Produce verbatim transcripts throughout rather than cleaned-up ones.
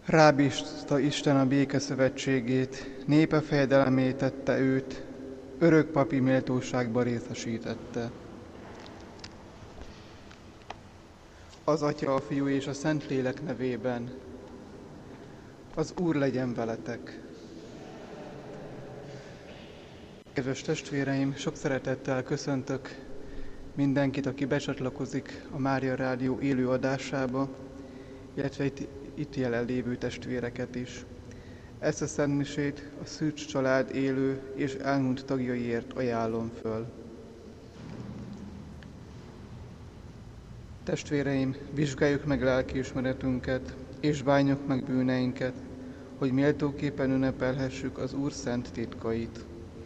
Rábízta Isten a béke szövetségét, népe fejedelemé tette őt, örök papi méltóságba részesítette. Az Atya, a Fiú és a Szentlélek nevében. Az Úr legyen veletek! Kedves testvéreim, sok szeretettel köszöntök mindenkit, aki becsatlakozik a Mária Rádió élő adásába, illetve itt, itt jelenlévő testvéreket is. Ezt a szentmisét a Szűcs család élő és elhunyt tagjaiért ajánlom föl. Testvéreim, vizsgáljuk meg lelkiismeretünket, és bánjuk meg bűneinket, hogy méltóképpen ünnepelhessük az Úr szent titkait.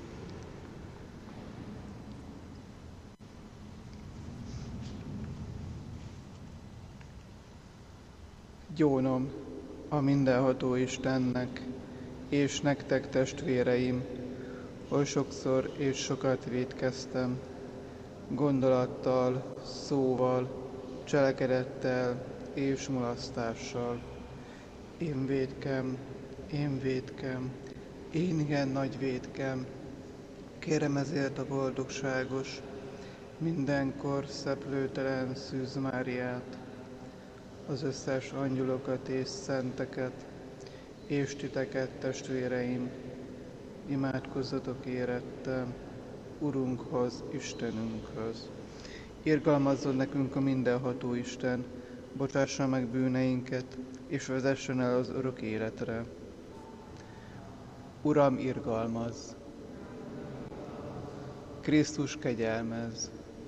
Gyónom a mindenható Istennek, és nektek, testvéreim, oly sokszor és sokat vétkeztem, gondolattal, szóval, cselekedettel és mulasztással. Én vétkem, én vétkem, én igen nagy vétkem. Kérem ezért a boldogságos, mindenkor szeplőtelen Szűz Máriát, az összes angyalokat és szenteket, és titeket, testvéreim, imádkozzatok érettem Urunkhoz, Istenünkhöz. Irgalmazzon nekünk a mindenható Isten, bocsássa meg bűneinket, és vezessen el az örök életre. Uram, irgalmazz! Krisztus, kegyelmezz!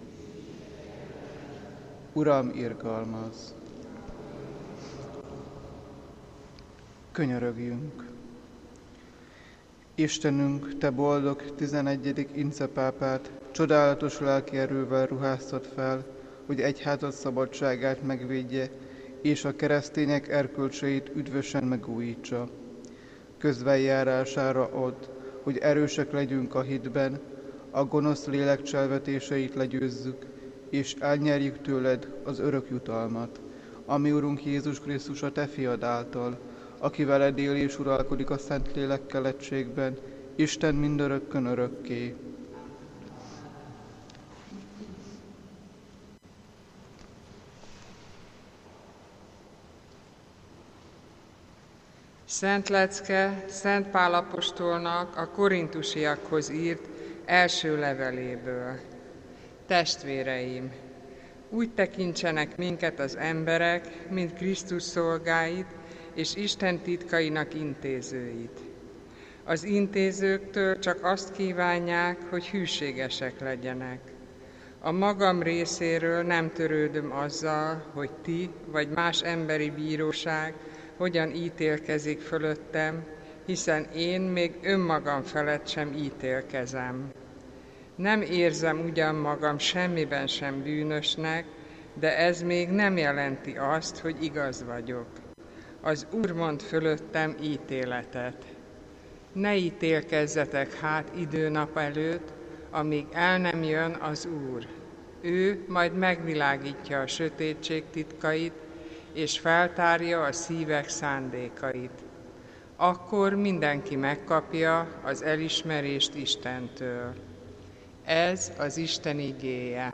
Uram, irgalmazz! Könyörögjünk! Istenünk, te boldog tizenegyedik incepápát csodálatos lelki erővel ruháztad fel, hogy egyházad szabadságát megvédje, és a keresztények erkölcseit üdvösen megújítsa. Közbenjárására add, hogy erősek legyünk a hitben, a gonosz lélek cselvetéseit legyőzzük, és elnyerjük tőled az örök jutalmat, ami Urunk Jézus Krisztus a te fiad által, aki veled él és uralkodik a Szentlélekkel egységben, Isten mindörökkön örökké. Szent lecke Szent Pál apostolnak a korintusiakhoz írt első leveléből. Testvéreim, úgy tekintsenek minket az emberek, mint Krisztus szolgáit, és Isten titkainak intézőit. Az intézőktől csak azt kívánják, hogy hűségesek legyenek. A magam részéről nem törődöm azzal, hogy ti vagy más emberi bíróság hogyan ítélkezik fölöttem, hiszen én még önmagam felett sem ítélkezem. Nem érzem ugyan magam semmiben sem bűnösnek, de ez még nem jelenti azt, hogy igaz vagyok. Az Úr mond fölöttem ítéletet. Ne ítélkezzetek hát időnap előtt, amíg el nem jön az Úr. Ő majd megvilágítja a sötétség titkait, és feltárja a szívek szándékait. Akkor mindenki megkapja az elismerést Istentől. Ez az Isten igéje.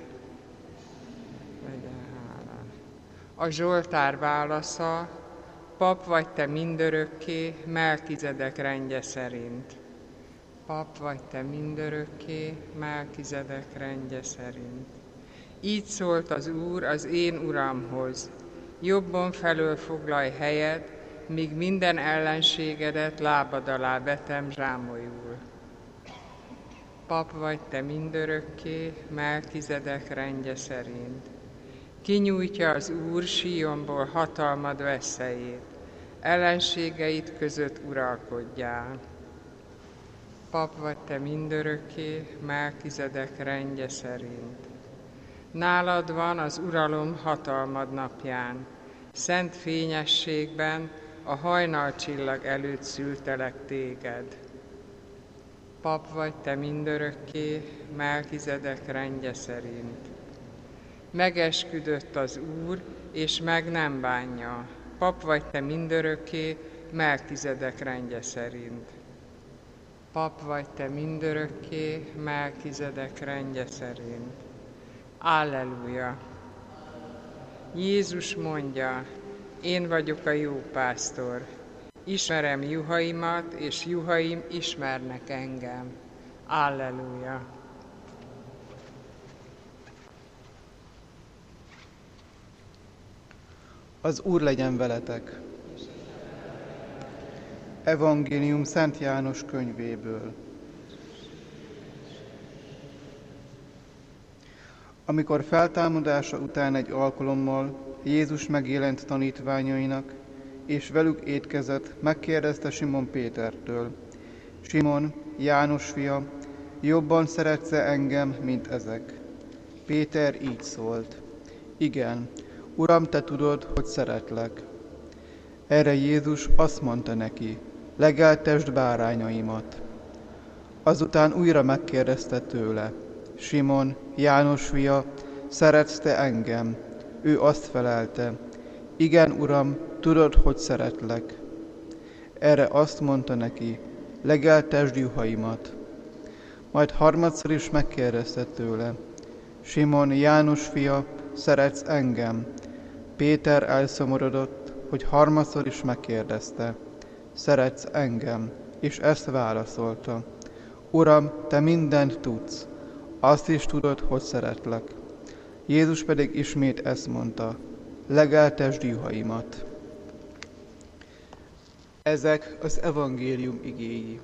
A Zsoltár válasza: Pap vagy te mindörökké, Melkizedek rendje szerint. Pap vagy te mindörökké, Melkizedek rendje szerint. Így szólt az Úr az én Uramhoz: Jobbon felől foglalj helyet, míg minden ellenségedet lábad alá vetem zsámolyul. Pap vagy te mindörökké, Melkizedek rendje szerint. Kinyújtja az Úr Sionból hatalmad veszélyét, ellenségeit között uralkodjál. Pap vagy te mindörökké, Melkizedek rendje szerint. Nálad van az uralom hatalmad napján, szent fényességben a hajnalcsillag előtt szültelek téged. Pap vagy te mindörökké, Melkizedek rendje szerint. Megesküdött az Úr, és meg nem bánja. Pap vagy te mindörökké, Melkizedek rendje szerint. Pap vagy te mindörökké, Melkizedek rendje szerint. Alleluja! Jézus mondja, én vagyok a jó pásztor. Ismerem juhaimat, és juhaim ismernek engem. Alleluja! Az Úr legyen veletek! Evangélium Szent János könyvéből. Amikor feltámadása után egy alkalommal Jézus megjelent tanítványainak, és velük étkezett, megkérdezte Simon Pétertől: Simon, János fia, jobban szeretsz-e engem, mint ezek? Péter így szólt: Igen, Uram, te tudod, hogy szeretlek. Erre Jézus azt mondta neki: legeltesd bárányaimat. Azután újra megkérdezte tőle: Simon, János fia, szeretsz te engem? Ő azt felelte: igen, Uram, tudod, hogy szeretlek. Erre azt mondta neki: legeltesd juhaimat. Majd harmadszor is megkérdezte tőle: Simon, János fia, szeretsz engem? Péter elszomorodott, hogy harmadszor is megkérdezte: szeretsz engem? És ezt válaszolta: Uram, te mindent tudsz, azt is tudod, hogy szeretlek. Jézus pedig ismét ezt mondta: legeltesd juhaimat. Ezek az evangélium igéi.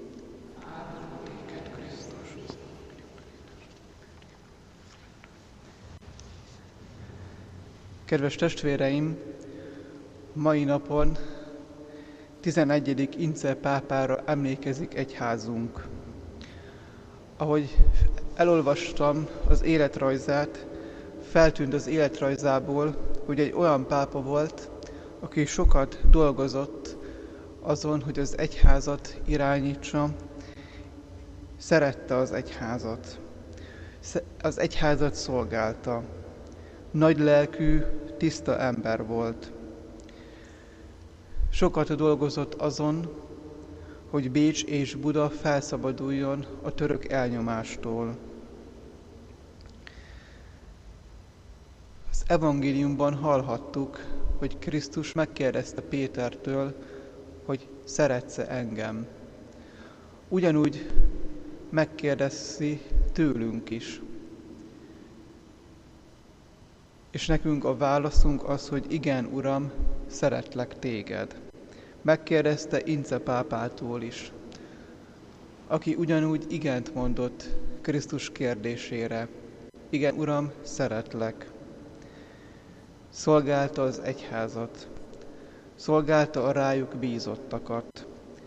Kedves testvéreim, mai napon tizenegyedik Ince pápára emlékezik egyházunk. Ahogy elolvastam az életrajzát, feltűnt az életrajzából, hogy egy olyan pápa volt, aki sokat dolgozott azon, hogy az egyházat irányítsa, szerette az egyházat, az egyházat szolgálta. Nagy lelkű, tiszta ember volt. Sokat dolgozott azon, hogy Bécs és Buda felszabaduljon a török elnyomástól. Az evangéliumban hallhattuk, hogy Krisztus megkérdezte Pétertől, hogy szeretsz-e engem. Ugyanúgy megkérdezi tőlünk is. És nekünk a válaszunk az, hogy igen, Uram, szeretlek téged. Megkérdezte Ince pápától is, aki ugyanúgy igent mondott Krisztus kérdésére. Igen, Uram, szeretlek. Szolgálta az egyházat, szolgálta a rájuk bízottakat.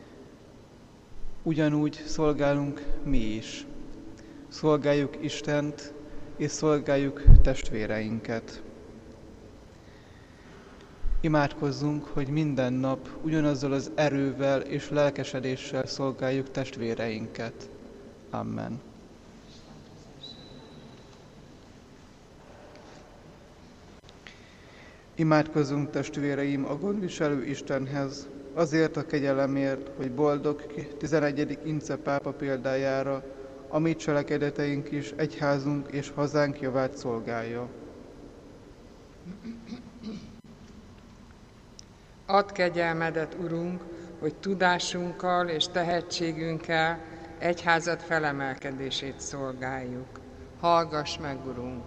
Ugyanúgy szolgálunk mi is. Szolgáljuk Istent, és szolgáljuk testvéreinket. Imádkozzunk, hogy minden nap ugyanazzal az erővel és lelkesedéssel szolgáljuk testvéreinket. Amen. Imádkozzunk, testvéreim, a gondviselő Istenhez, azért a kegyelemért, hogy boldog tizenegyedik Ince pápa példájára, a mi cselekedeteink is egyházunk és hazánk javát szolgálja. Add kegyelmedet, Urunk, hogy tudásunkkal és tehetségünkkel egyházat felemelkedését szolgáljuk. Hallgass meg, Urunk!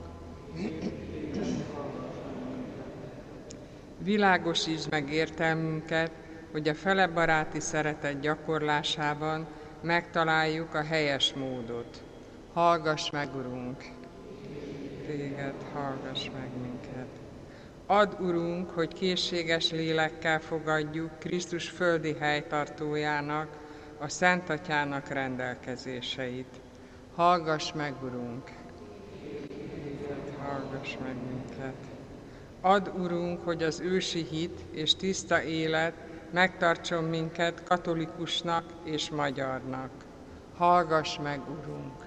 Világosítsd meg értelmünket, hogy a felebaráti szeretet gyakorlásában megtaláljuk a helyes módot. Hallgass meg, Urunk! Téged, hallgass meg minket! Add, Urunk, hogy készséges lélekkel fogadjuk Krisztus földi helytartójának, a Szent Atyának rendelkezéseit. Hallgass meg, Urunk! Hallgass meg minket! Add, Urunk, hogy az ősi hit és tiszta élet megtartson minket katolikusnak és magyarnak. Hallgass meg, Urunk!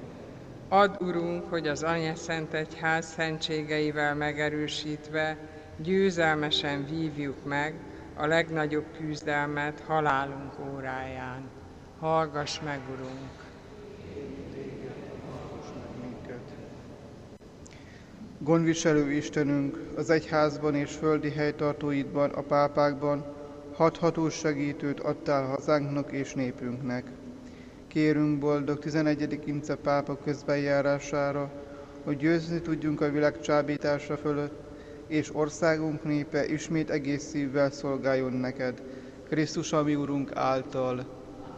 Add, Urunk, hogy az Anya Szent Egyház szentségeivel megerősítve győzelmesen vívjuk meg a legnagyobb küzdelmet halálunk óráján. Hallgass meg, Urunk! Gondviselő Istenünk, az egyházban és földi helytartóidban, a pápákban hathatós segítőt adtál hazánknak és népünknek. Kérünk boldog tizenegyedik Imce pápa közbenjárására, hogy győzni tudjunk a világ csábítása fölött, és országunk népe ismét egész szívvel szolgáljon neked, Krisztus, a mi Urunk által.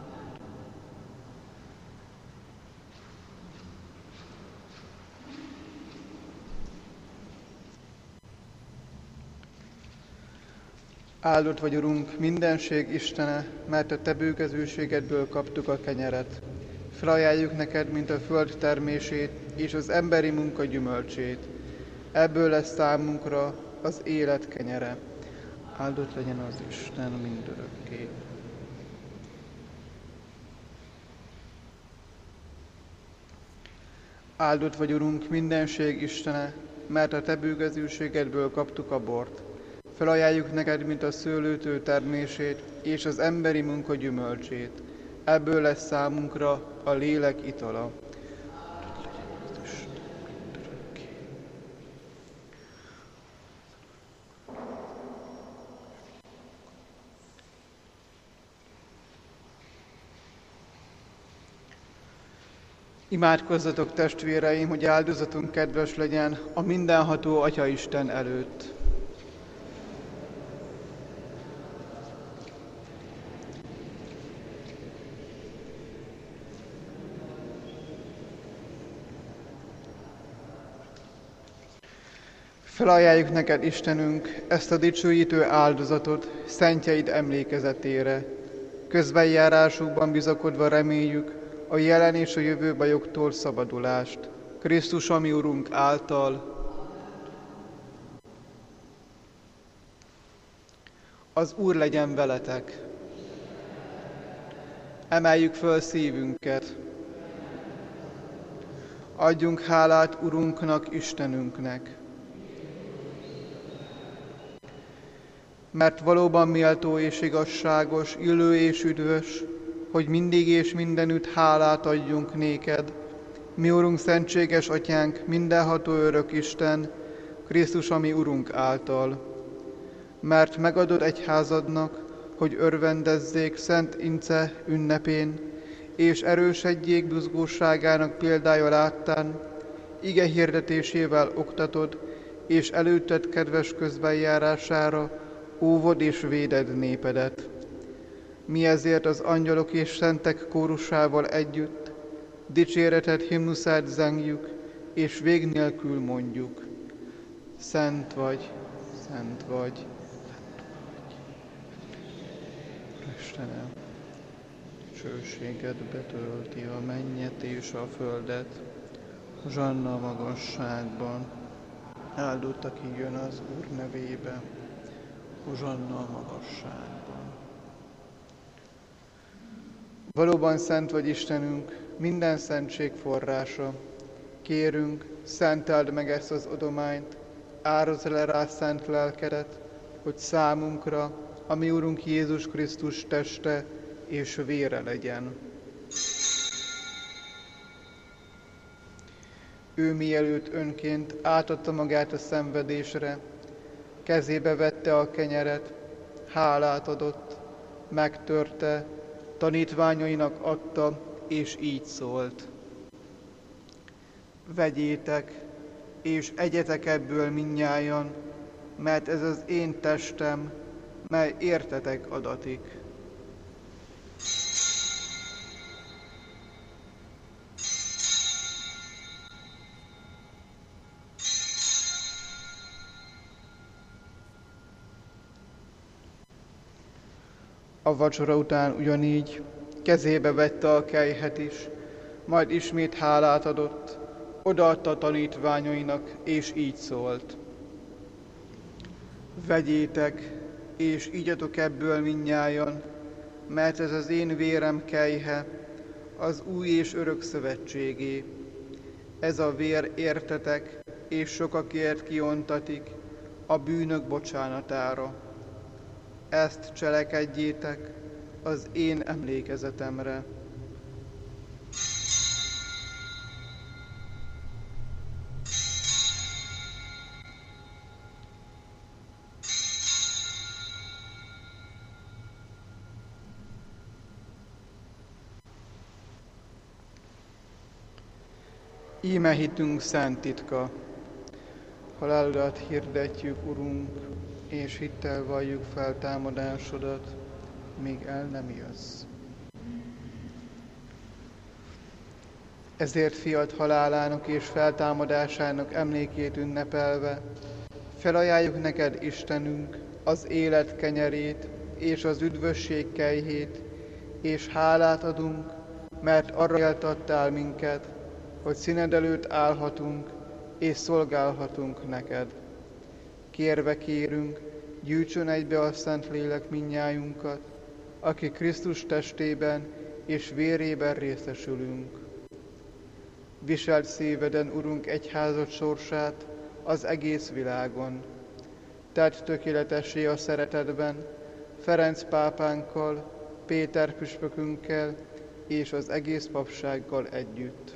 Áldott vagy, Urunk, mindenség Istene, mert a Te bőkezőségedből kaptuk a kenyeret. Felajánljuk neked, mint a föld termését és az emberi munka gyümölcsét. Ebből lesz számunkra az élet kenyere. Áldott legyen az Isten mindörökké. Áldott vagy, Urunk, mindenség Istene, mert a Te bőkezőségedből kaptuk a bort. Felajánljuk neked, mint a szőlőtő termését és az emberi munka gyümölcsét. Ebből lesz számunkra a lélek itala. Imádkozzatok, testvéreim, hogy áldozatunk kedves legyen a mindenható Atyaisten előtt. Felajánljuk neked, Istenünk, ezt a dicsőítő áldozatot szentjeid emlékezetére. Közbenjárásukban bizakodva reméljük a jelen és a jövő bajoktól szabadulást. Krisztus, a mi Urunk által. Az Úr legyen veletek. Emeljük föl szívünket. Adjunk hálát Urunknak, Istenünknek. Mert valóban méltó és igazságos, illő és üdvös, hogy mindig és mindenütt hálát adjunk néked, mi Urunk, szentséges Atyánk, mindenható örök Isten, Krisztus, a mi Urunk által. Mert megadod egyházadnak, hogy örvendezzék Szent Imce ünnepén, és erősödjék buzgóságának példája láttán, ige hirdetésével oktatod, és előtted kedves közbenjárására óvod és véded népedet. Mi ezért az angyalok és szentek kórusával együtt dicséreted himnuszát zengjük, és vég nélkül mondjuk. Szent vagy, szent vagy, Istenem, dicsőséged betölti a mennyet és a földet. Hozsanna a magasságban, áldott, aki jön az Úr nevébe. Hozsanna a magasságban. Valóban szent vagy, Istenünk, minden szentség forrása. Kérünk, szenteld meg ezt az adományt, árazd le rá szent lelkedet, hogy számunkra a mi Urunk Jézus Krisztus teste és vére legyen. Ő mielőtt önként átadta magát a szenvedésre, kezébe vette a kenyeret, hálát adott, megtörte, tanítványainak adta, és így szólt. Vegyétek, és egyetek ebből mindnyájan, mert ez az én testem, mely értetek adatik. A vacsora után ugyanígy kezébe vette a kelyhet is, majd ismét hálát adott, odaadta a tanítványainak, és így szólt. Vegyétek, és igyatok ebből mindnyájan, mert ez az én vérem kelyhe, az új és örök szövetségé. Ez a vér értetek, és sokakért kiontatik, a bűnök bocsánatára. Ezt cselekedjétek az én emlékezetemre. Íme hitünk szent titka, halálodat hirdetjük, Urunk, és hittel valljuk fel támadásodat, míg el nem jössz. Ezért fiad halálának és feltámadásának emlékét ünnepelve, felajánljuk neked, Istenünk, az élet kenyerét és az üdvösség kejhét, és hálát adunk, mert arra éltattál minket, hogy színed előtt állhatunk és szolgálhatunk neked. Kérve kérünk, gyűjtsön egybe a Szentlélek mindnyájunkat, aki Krisztus testében és vérében részesülünk. Viselt szíveden, Urunk, egyházad sorsát az egész világon. Tedd tökéletessé a szeretetben, Ferenc pápánkkal, Péter püspökünkkel és az egész papsággal együtt.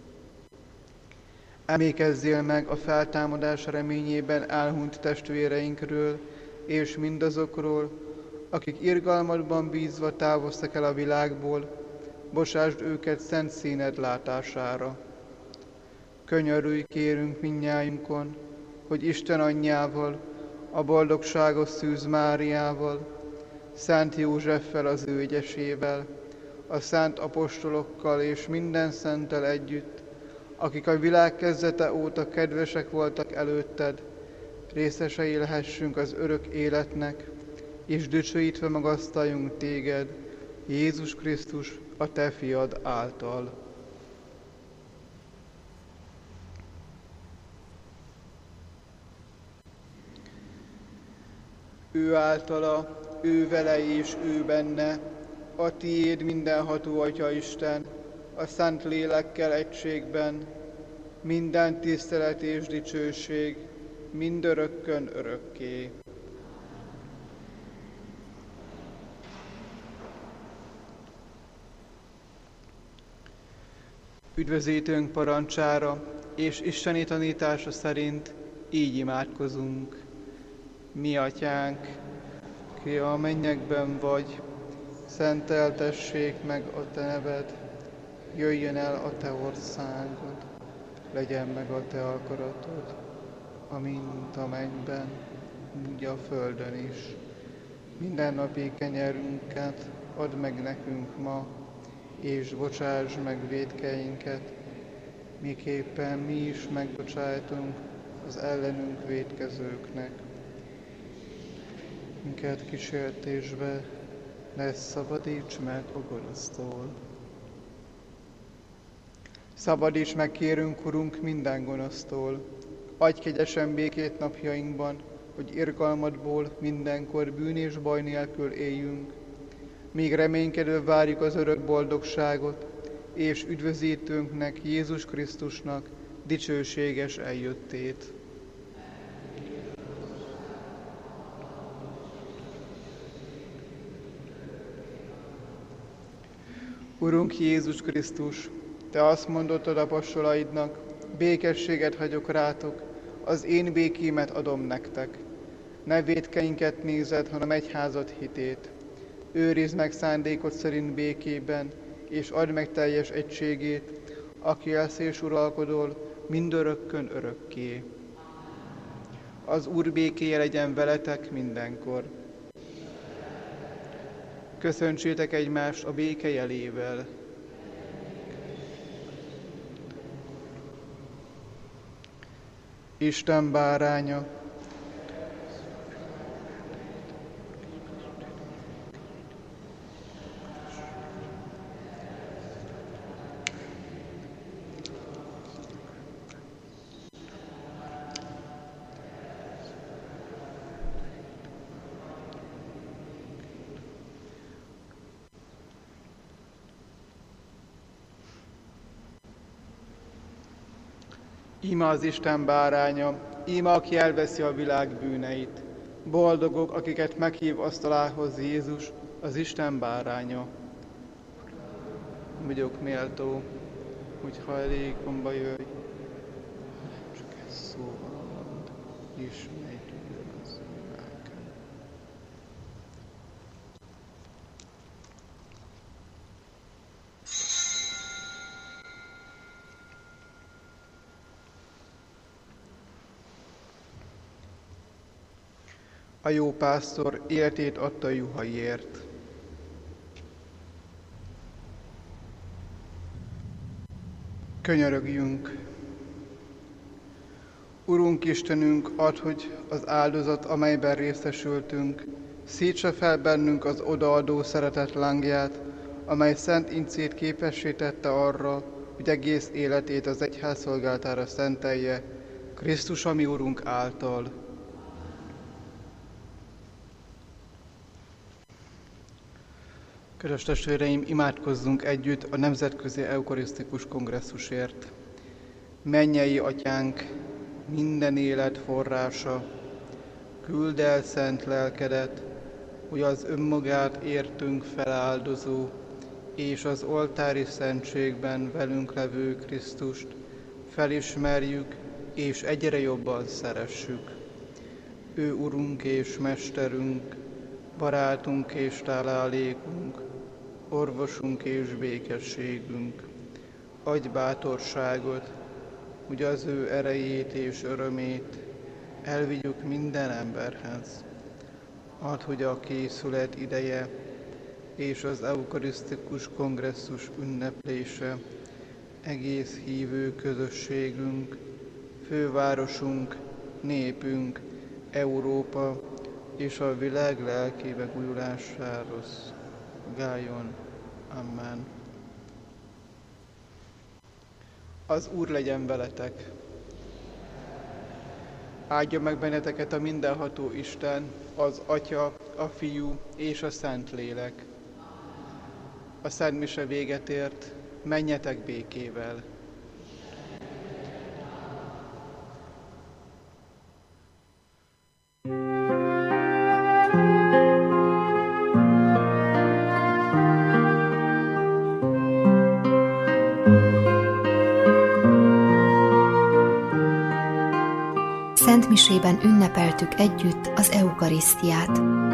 Emlékezzél meg a feltámadás reményében elhunyt testvéreinkről, és mindazokról, akik irgalmadban bízva távoztak el a világból, bocsásd őket szent színed látására. Könyörülj, kérünk mindnyájunkon, hogy Isten anyjával, a boldogságos Szűz Máriával, Szent Józseffel az ő egyesével, a szent apostolokkal és minden szenttel együtt, akik a világ kezdete óta kedvesek voltak előtted, részesei lehessünk az örök életnek, és dicsőítve magasztaljunk téged, Jézus Krisztus, a te fiad által. Ő általa, ő vele és ő benne, a tiéd mindenható Atya Isten, a Szent Lélekkel egységben, minden tisztelet és dicsőség, mindörökkön örökké. Üdvözítőnk parancsára és isteni tanítása szerint így imádkozunk. Mi atyánk, ki a mennyekben vagy, szenteltessék meg a te neved, jöjjön el a te országod, legyen meg a te akaratod, amint a mennyben, úgy a földön is. Mindennapi kenyerünket add meg nekünk ma, és bocsáss meg vétkeinket, miképpen mi is megbocsájtunk az ellenünk vétkezőknek. Minket kísértésbe ne szabadíts meg a gonosztól. Szabadíts meg, kérünk, Urunk, minden gonosztól. Adj kegyesen békét napjainkban, hogy irgalmadból mindenkor bűn és baj nélkül éljünk, míg reménykedő várjuk az örök boldogságot, és üdvözítőnknek, Jézus Krisztusnak dicsőséges eljöttét. Urunk Jézus Krisztus, te azt mondottad apostolaidnak, békességet hagyok rátok, az én békémet adom nektek. Ne vétkeinket nézed, hanem egyházad hitét. Őrizd meg szándékod szerint békében, és add meg teljes egységét, aki élsz és uralkodol mindörökkön örökké. Az Úr békéje legyen veletek mindenkor. Köszöntsétek egymást a béke jelével. Isten báránya, íme az Isten báránya, íme aki elveszi a világ bűneit. Boldogok, akiket meghív asztalához Jézus, az Isten báránya. Vagyok méltó, hogy hajlékomba jöjj, csak egy szóval mondd, ismét az lelkem. A jó pásztor életét adta juhaiért. Könyörögjünk! Urunk Istenünk, add, hogy az áldozat, amelyben részesültünk, szítsa fel bennünk az odaadó szeretet lángját, amely Szent Incét képessé tette arra, hogy egész életét az egyház szolgálatára szentelje, Krisztus, a mi Urunk által. Kedves testvéreim, imádkozzunk együtt a Nemzetközi Eukarisztikus Kongresszusért. Mennyei Atyánk, minden élet forrása, küld el szent lelkedet, hogy az önmagát értünk feláldozó, és az oltári szentségben velünk levő Krisztust felismerjük, és egyre jobban szeressük. Ő Urunk és Mesterünk, barátunk és tálálékunk, orvosunk és békességünk. Adj bátorságot, hogy az ő erejét és örömét elvigyük minden emberhez. Add, hogy a készület ideje és az eukarisztikus kongresszus ünneplése egész hívő közösségünk, fővárosunk, népünk, Európa és a világ lelki megújulására szolgáljon. Amen. Az Úr legyen veletek! Áldja meg benneteket a mindenható Isten, az Atya, a Fiú és a Szentlélek. A Szent Mise véget ért, menjetek békével! Szent misében ünnepeltük együtt az eukarisztiát.